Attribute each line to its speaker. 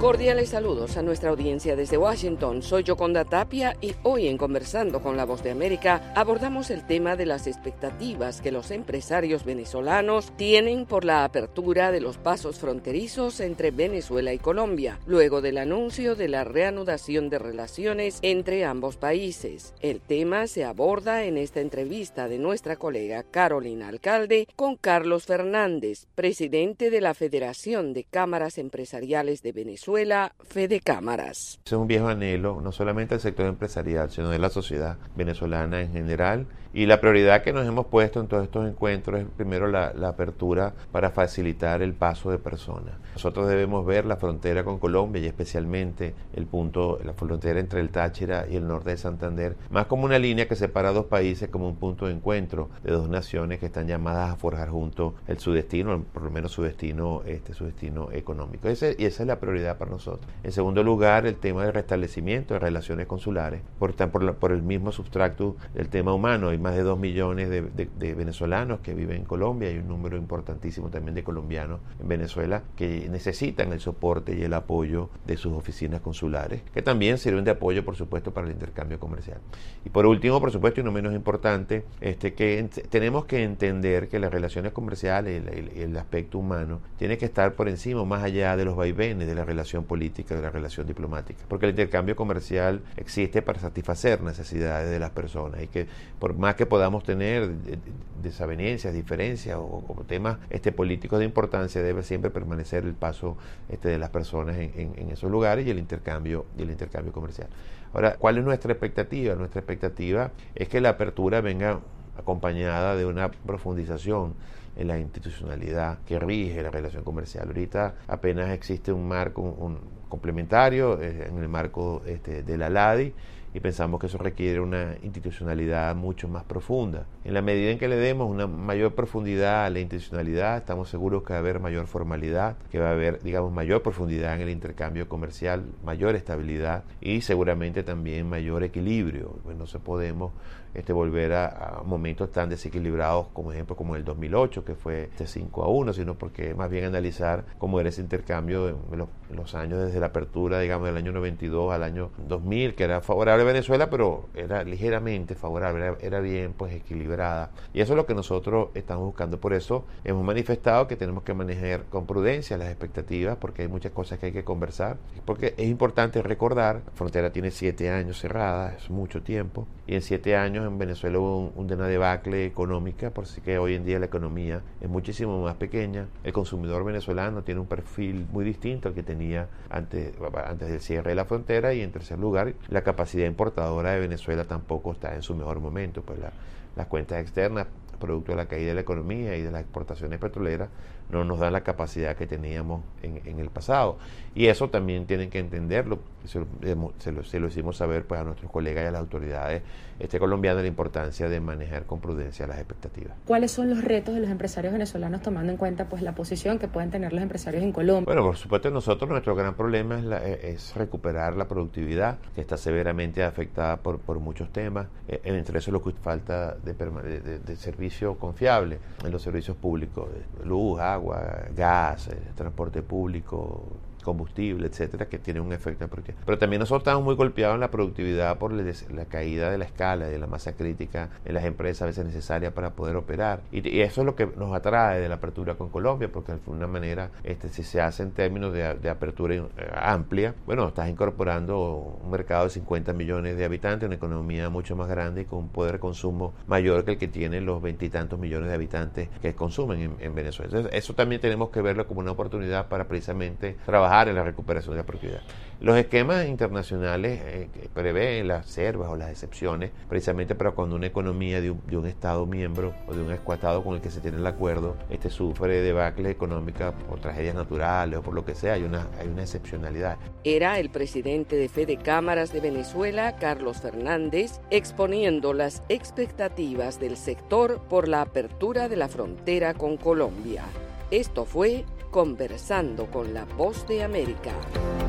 Speaker 1: Cordiales saludos a nuestra audiencia desde Washington. Soy Yoconda Tapia y hoy en Conversando con la Voz de América abordamos el tema de las expectativas que los empresarios venezolanos tienen por la apertura de los pasos fronterizos entre Venezuela y Colombia, luego del anuncio de la reanudación de relaciones entre ambos países. El tema se aborda en esta entrevista de nuestra colega Carolina Alcalde con Carlos Fernández, presidente de la Federación de Cámaras Empresariales de Venezuela, Fedecámaras.
Speaker 2: Es un viejo anhelo, no solamente del sector empresarial, sino de la sociedad venezolana en general. Y la prioridad que nos hemos puesto en todos estos encuentros es primero la apertura para facilitar el paso de personas. Nosotros debemos ver la frontera con Colombia y especialmente la frontera entre el Táchira y el norte de Santander, más como una línea que separa dos países, como un punto de encuentro de dos naciones que están llamadas a forjar juntos su destino, por lo menos su destino económico. Y esa es la prioridad para nosotros. En segundo lugar, el tema del restablecimiento de relaciones consulares, por el mismo substrato del tema humano. Hay más de 2 millones de venezolanos que viven en Colombia y un número importantísimo también de colombianos en Venezuela que necesitan el soporte y el apoyo de sus oficinas consulares, que también sirven de apoyo, por supuesto, para el intercambio comercial. Y por último, por supuesto, y no menos importante, que tenemos que entender que las relaciones comerciales y el aspecto humano tiene que estar por encima, más allá de los vaivenes de la relación política, de la relación diplomática, porque el intercambio comercial existe para satisfacer necesidades de las personas y que por más que podamos tener desavenencias, diferencias o temas políticos de importancia, debe siempre permanecer el paso de las personas en esos lugares y el intercambio comercial. Ahora, ¿cuál es nuestra expectativa? Nuestra expectativa es que la apertura venga acompañada de una profundización en la institucionalidad que rige la relación comercial. Ahorita apenas existe un marco un complementario en el marco de la LADI, y pensamos que eso requiere una institucionalidad mucho más profunda. En la medida en que le demos una mayor profundidad a la institucionalidad, estamos seguros que va a haber mayor formalidad, que va a haber, mayor profundidad en el intercambio comercial, mayor estabilidad y seguramente también mayor equilibrio. Pues no se podemos volver a momentos tan desequilibrados como ejemplo el 2008, que fue 5-1, sino porque más bien analizar cómo era ese intercambio en los años desde la apertura, del año 92 al año 2000, que era favorable a Venezuela, pero era ligeramente favorable, era bien equilibrada. Y eso es lo que nosotros estamos buscando. Por eso hemos manifestado que tenemos que manejar con prudencia las expectativas, porque hay muchas cosas que hay que conversar, porque es importante recordar, la frontera tiene 7 años cerrada, es mucho tiempo, y en 7 años en Venezuela hubo una debacle económica, por así que hoy en día la economía es muchísimo más pequeña. El consumidor venezolano tiene un perfil muy distinto al que tenía antes del cierre de la frontera, y en tercer lugar, la capacidad importadora de Venezuela tampoco está en su mejor momento, pues las cuentas externas, producto de la caída de la economía y de las exportaciones petroleras, no nos dan la capacidad que teníamos en el pasado. Y eso también tienen que entenderlo. Se lo hicimos saber a nuestros colegas y a las autoridades colombianas, la importancia de manejar con prudencia las expectativas.
Speaker 3: ¿Cuáles son los retos de los empresarios venezolanos tomando en cuenta la posición que pueden tener los empresarios en Colombia?
Speaker 2: Bueno, por supuesto, nuestro gran problema es recuperar la productividad, que está severamente afectada por muchos temas. Entre eso, lo que falta de servicio confiable en los servicios públicos, luz, agua, gas, transporte público, combustible, etcétera, que tiene un efecto en productividad. Pero también nosotros estamos muy golpeados en la productividad por la caída de la escala y de la masa crítica en las empresas a veces necesaria para poder operar. Y eso es lo que nos atrae de la apertura con Colombia, porque de alguna manera, si se hace en términos de apertura amplia, bueno, estás incorporando un mercado de 50 millones de habitantes, una economía mucho más grande y con un poder de consumo mayor que el que tienen los 20 y tantos millones de habitantes que consumen en Venezuela. Entonces, eso también tenemos que verlo como una oportunidad para precisamente trabajar en la recuperación de la propiedad. Los esquemas internacionales que prevén las reservas o las excepciones, precisamente para cuando una economía de un Estado miembro o de un Estado con el que se tiene el acuerdo sufre debacle económica por tragedias naturales o por lo que sea, hay una excepcionalidad.
Speaker 1: Era el presidente de Fedecámaras de Venezuela, Carlos Fernández, exponiendo las expectativas del sector por la apertura de la frontera con Colombia. Esto fue Conversando con la Voz de América.